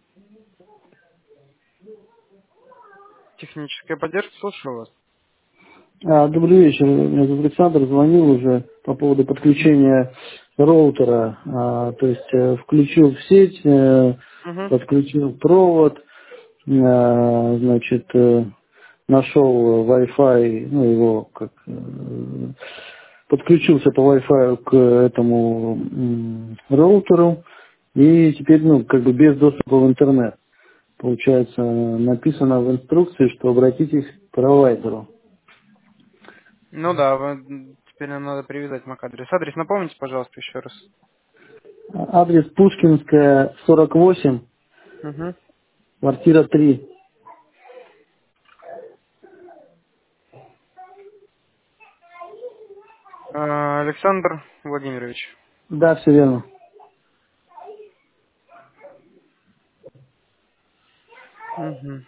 Техническая поддержка, слушаю вас. Добрый вечер, меня зовут Александр, звонил уже по поводу подключения роутера. То есть включил в сеть, Угу. подключил провод, значит, нашел Wi-Fi, ну его как подключился по Wi-Fi к этому роутеру и теперь, ну, как бы без доступа в интернет. Получается, написано в инструкции, что обратитесь к провайдеру. Ну да, теперь нам надо привязать MAC-адрес. Адрес напомните, пожалуйста, еще раз. Адрес Пушкинская, 48, Угу. квартира 3. Александр Владимирович. Да, все верно. Угу.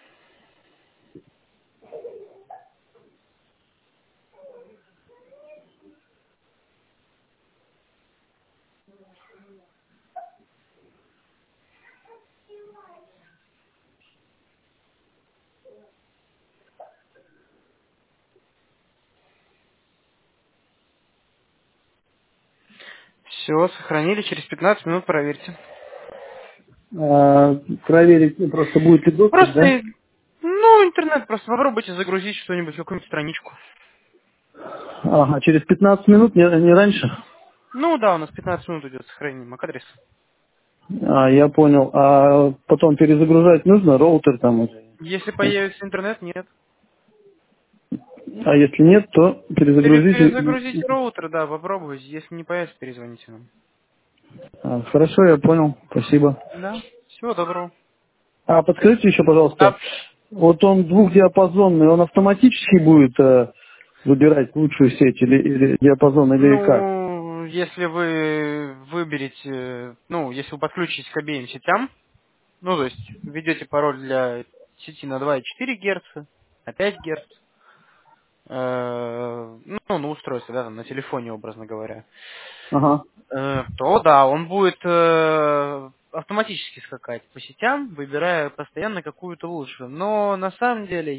Все, сохранили, через 15 минут проверьте. Проверить просто будет ли доступ, Просто, да? ну, интернет, просто попробуйте загрузить что-нибудь, какую-нибудь страничку. Ага, через 15 минут, не раньше? Ну да, у нас 15 минут идет сохранение MAC-адреса. Я понял. А потом перезагружать нужно, роутер там? Если появится интернет, нет. А если нет, то перезагрузите. Перезагрузите роутер, да, попробуйте. Если не появится, перезвоните нам. Хорошо, я понял. Спасибо. Да. Всего доброго. Подскажите еще, пожалуйста, Да. вот он двухдиапазонный, он автоматически будет выбирать лучшую сеть или диапазон, или как? Ну, если вы выберете, ну, если вы подключитесь к обеим сетям, ну, то есть введете пароль для сети на 2,4 Гц, на 5 Гц, ну, на устройстве, да, там, на телефоне, образно говоря, Ага. то да, он будет автоматически скакать по сетям, выбирая постоянно какую-то лучшую. Но на самом деле,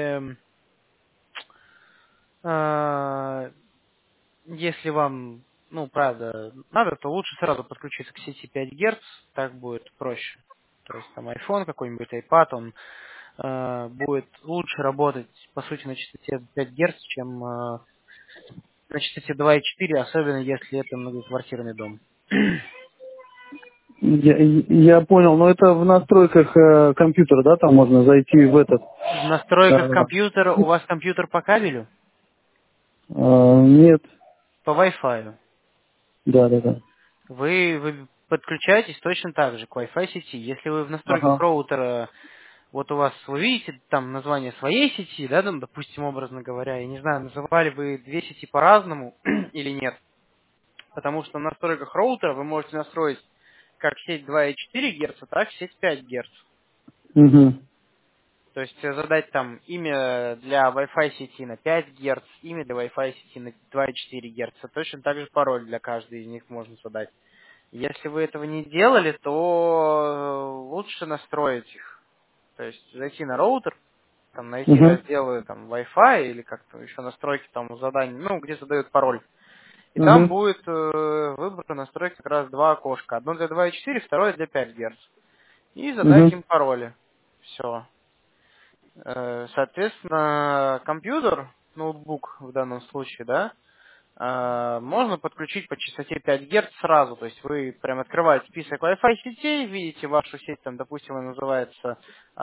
если вам, ну, правда, надо, то лучше сразу подключиться к сети 5 Гц, так будет проще. То есть там iPhone какой-нибудь, iPad, он будет лучше работать, по сути, на частоте 5 Гц, чем на частоте 2,4, особенно если это многоквартирный дом. Я понял, но это в настройках компьютера, да, там можно зайти в этот. В настройках э, компьютера, у вас компьютер по кабелю? Нет, По Wi-Fi. да. Вы подключаетесь точно так же к Wi-Fi сети. Если вы в настройках Ага. роутера, вот у вас, вы видите там название своей сети, да, там, допустим, образно говоря, я не знаю, называли вы две сети по-разному или нет, потому что в настройках роутера вы можете настроить как сеть 2,4 Гц, так и сеть 5 Гц. Угу. То есть задать там имя для Wi-Fi сети на 5 Гц, имя для Wi-Fi сети на 2,4 Гц. Точно так же пароль для каждой из них можно задать. Если вы этого не делали, то лучше настроить их. То есть зайти на роутер, там найти Угу. разделы там Wi-Fi или как-то еще настройки там задания, ну, где задают пароль. И там Угу. будет выбор настроить как раз два окошка. Одно для 2,4, второе для 5 Гц. И задать Угу. им пароли. Все. Соответственно, компьютер, ноутбук в данном случае, да, можно подключить по частоте 5 Гц сразу. То есть вы прям открываете список Wi-Fi сетей, видите вашу сеть, там, допустим, она называется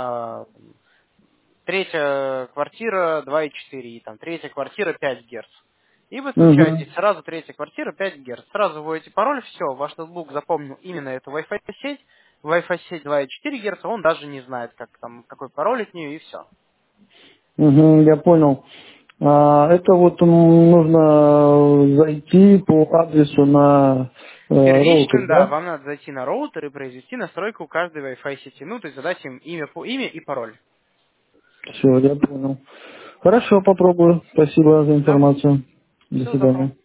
третья квартира 2,4, и там третья квартира 5 Гц. И вы Угу. подключаетесь сразу третья квартира 5 Гц. Сразу вводите пароль, все, ваш ноутбук запомнил именно эту Wi-Fi сеть. Wi-Fi сеть 2,4 Гц, он даже не знает, как там, какой пароль от нее, и все. Угу. Я понял. Это вот нужно зайти по адресу на роутер, Первичным, да, да? вам надо зайти на роутер и произвести настройку каждой Wi-Fi сети. Ну, то есть задать им имя и пароль. Все, я понял. Хорошо, попробую. Спасибо за Да? информацию. До Всего доброго. свидания.